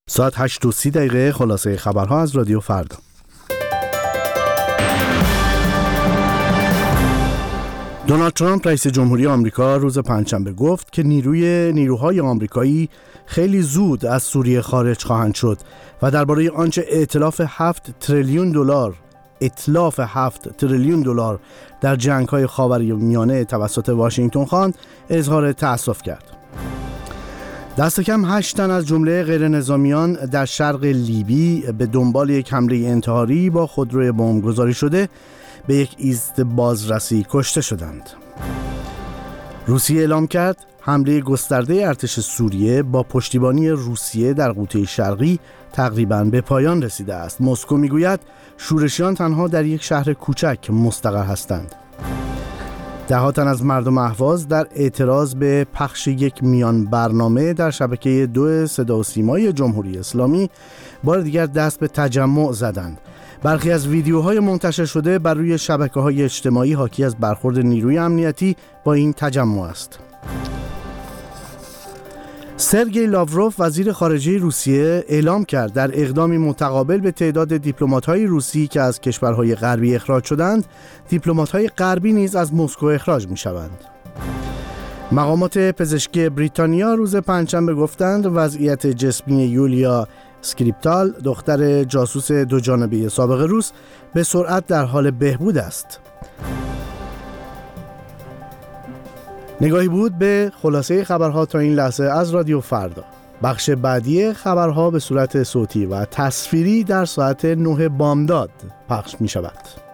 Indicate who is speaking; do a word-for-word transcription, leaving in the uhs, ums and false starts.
Speaker 1: ساعت هشت و سی دقیقه خلاصه خبرها از رادیو فردا. دونالد ترامپ رئیس جمهوری آمریکا روز پنجشنبه گفت که نیروی نیروهای آمریکایی خیلی زود از سوریه خارج خواهند شد و درباره آنچه ائتلاف هفت تریلیون دلار ائتلاف هفت تریلیون دلار در جنگ‌های خاورمیانه توسط واشنگتن خواند اظهار تأسف کرد. دست کم هشت تن از جمله غیر نظامیان در شرق لیبی به دنبال یک حمله انتحاری با خودروی بمبگذاری شده به یک ایست بازرسی کشته شدند. روسیه اعلام کرد حمله گسترده ارتش سوریه با پشتیبانی روسیه در قوطه شرقی تقریباً به پایان رسیده است. مسکو میگوید شورشیان تنها در یک شهر کوچک مستقر هستند. ده تن از مردم اهواز در اعتراض به پخش یک میان برنامه در شبکه دو صدا و سیمای جمهوری اسلامی بار دیگر دست به تجمع زدند. برخی از ویدیوهای منتشر شده بر روی شبکه‌های اجتماعی حاکی از برخورد نیروی امنیتی با این تجمع است. سرگئی لاوروف وزیر خارجه روسیه اعلام کرد در اقدامی متقابل به تعداد دیپلمات‌های روسی که از کشورهای غربی اخراج شدند، دیپلمات‌های غربی نیز از مسکو اخراج می‌شوند. مقامات پزشکی بریتانیا روز پنجشنبه گفتند وضعیت جسمی یولیا اسکریپال، دختر جاسوس دو جانبه سابق روس، به سرعت در حال بهبود است. نگاهی بود به خلاصه خبرها تا این لحظه از رادیو فردا. بخش بعدی خبرها به صورت صوتی و تصویری در ساعت نه بامداد پخش می شود.